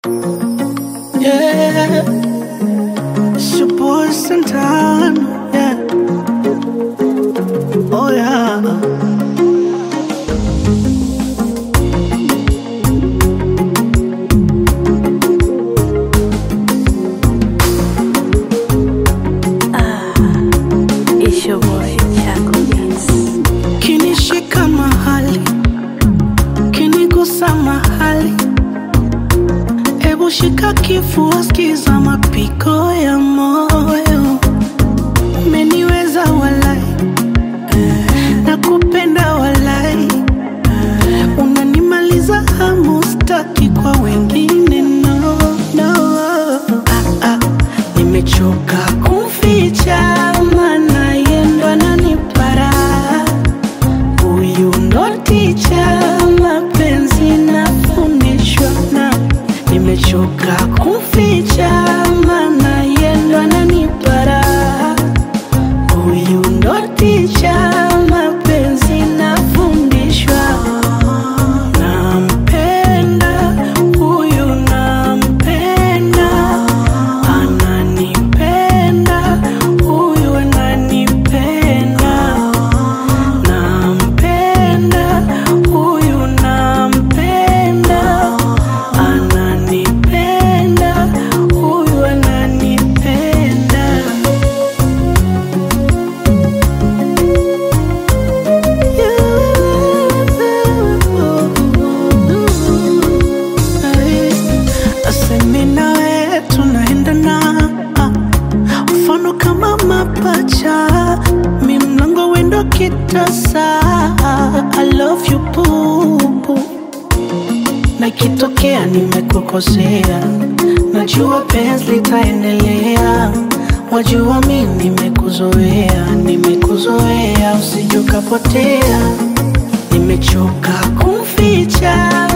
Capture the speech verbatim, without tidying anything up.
Yeah, it's your boy Santana. Yeah, oh yeah. It's your boy Chaco Beats. Kinishika mahali, kinigusa mahali, ebu shika kifua, skiza mapigo ya moyo. Umeniweza walai, nakupenda walai, unanimaliza hamu, staki kwa wengine, no, no. Ah, ah, nimechoka kumficha, maana yeye ndo ananipara. Huyu ndo ticha, mapenzi nafundishwa na. Nimechoka kumficha, maana yeye ndo ananipara. Huyu ndo ticha, mapenzi nafundishwa. Nampenda, huyu nampenda. Ananipenda, huyu ananipenda. Nampenda, huyu nampenda. Ananipenda, huyu ananipenda. Asemi nawe tunaendana, mfano kama mapacha, mi mlango wendo kitasa. I love you boo, na ikitokea nimekukosea, najua penzi litaendelea. Wajua mi nimekuzoea, nimekuzoea, usije ukapotea. Nimechoka kumficha,